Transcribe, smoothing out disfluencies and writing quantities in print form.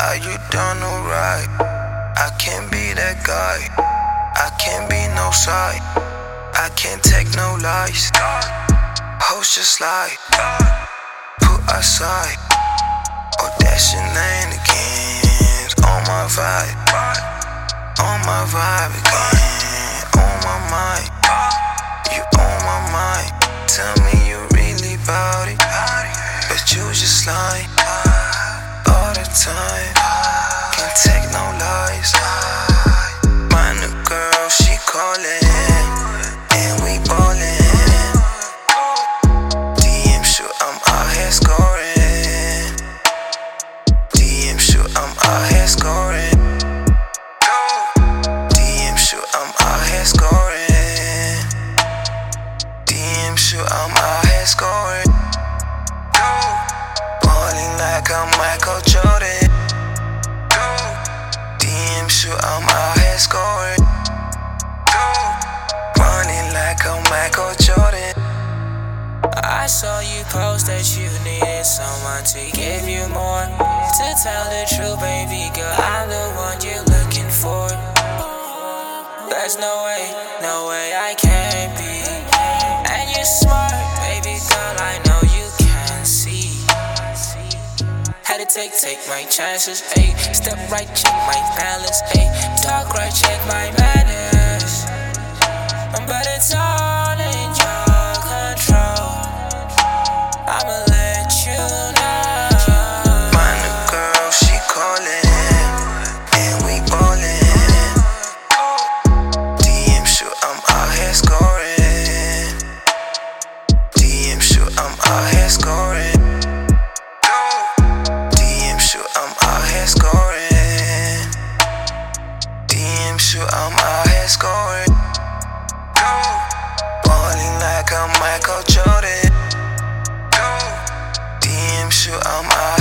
you done alright. I can't be that guy. I can't be no side. I can't take no lies. Hoes just lie. Put aside. Oh, that's your name again. On my vibe. On my vibe again. On my mind. You on my mind. Tell me you really bout it. But you just lie. All the time. Can't take no lies. My new girl, she calling. And we ballin'. DM shoot, I'm out here scoring. DM shoot, I'm out here scoring. DM shoot, I'm out here scoring. DM shoot, I'm out here scoring. Ballin' like I'm Michael Jordan. DM shoot, I'm out here scoring. Running like I'm Michael Jordan. I saw you post that you needed someone to give you more. To tell the truth, baby girl, I'm the one you're looking for. There's no way I can't be. And you're smart, baby girl, I know you can see. Had to take my chances, ayy. Step right, check my balance, ayy. Talk right, check my manners. But it's all in your control. I'ma let you know. My new girl, she calling. And we ballin'. DM shoot, I'm out here scoring. DM shoot, I'm out here scoring. DM shoot, I'm out here scoring. DM shoot, I'm out here scoring. Ballin' like I'm Michael Jordan. DM shoot, I'm out